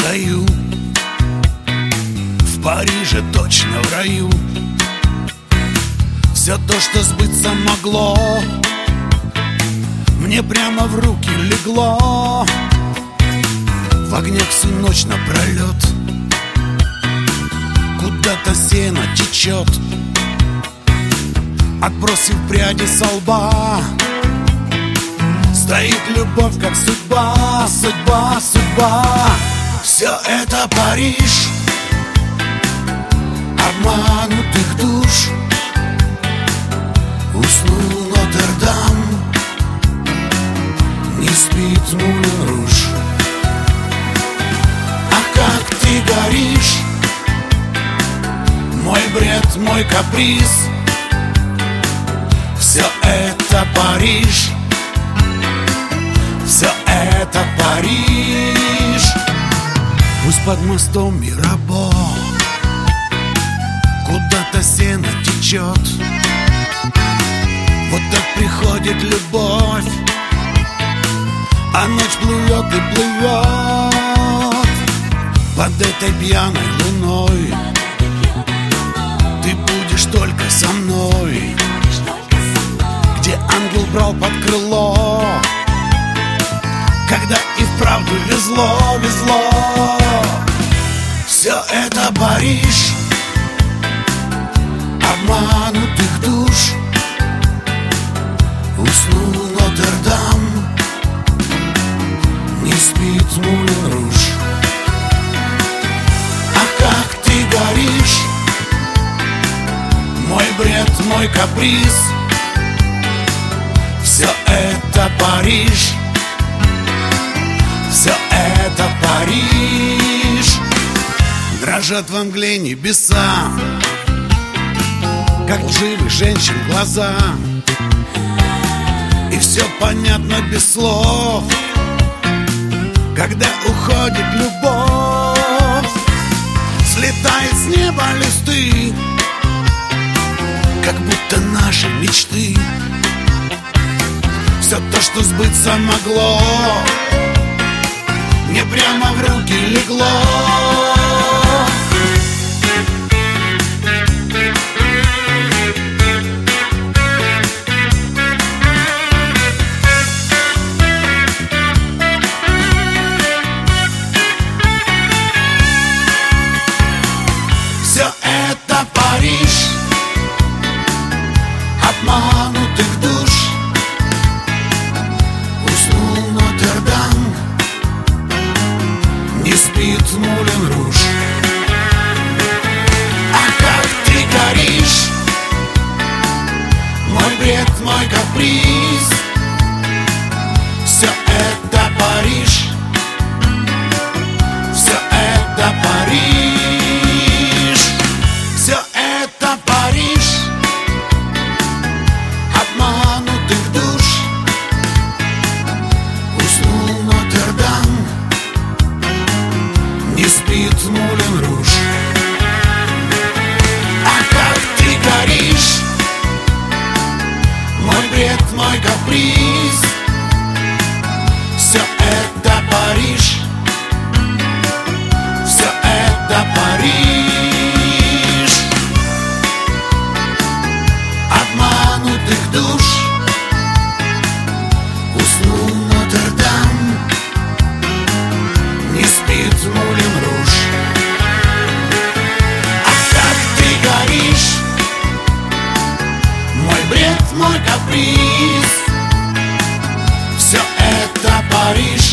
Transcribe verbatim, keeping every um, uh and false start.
стою в Париже, точно в раю. Все то, что сбыться могло, мне прямо в руки легло. В огнях всю ночь напролет куда-то сено течет, отбросив пряди со лба. Стоит любовь, как судьба, судьба, судьба. Все это Париж обманутых душ. Уснул Нотр-Дам, не спит Мулен Руж. Ах, как ты горишь, мой бред, мой каприз. Все это Париж, все это Париж. Пусть под мостом Мирабо куда-то сено течет. Вот так приходит любовь, а ночь плывет и плывет под этой пьяной луной. Ты будешь только со мной, где ангел брал под крыло, когда и вправду везло, везло. Все это Париж обманутых душ. Уснул Нотр-Дам, не спит Мулен Руж. Ах, как ты горишь, мой бред, мой каприз. Все это Париж, все это Париж. Дрожат во мгле небеса, как живых женщин глаза. И все понятно без слов, когда уходит любовь. Слетает с неба листы, как будто наши мечты. Все то, что сбыться могло, мне прямо в руки легло. Все это Париж обманутых душ. Уснул Нотр-Дам, не спит Мулен Руж. А как ты горишь, мой бред, мой каприз. Все это Париж, все это Париж. Все это Париж обманутых душ. Уснул Нотр-Дам, не спит Мулен Руж. А как ты горишь, мой бред, мой каприз. Все это Париж, все это Париж. Обманутых душ. Уснул Нотр-Дам, не спит Мулен Руж. А как ты горишь, мой бред, мой каприз. Все это Париж,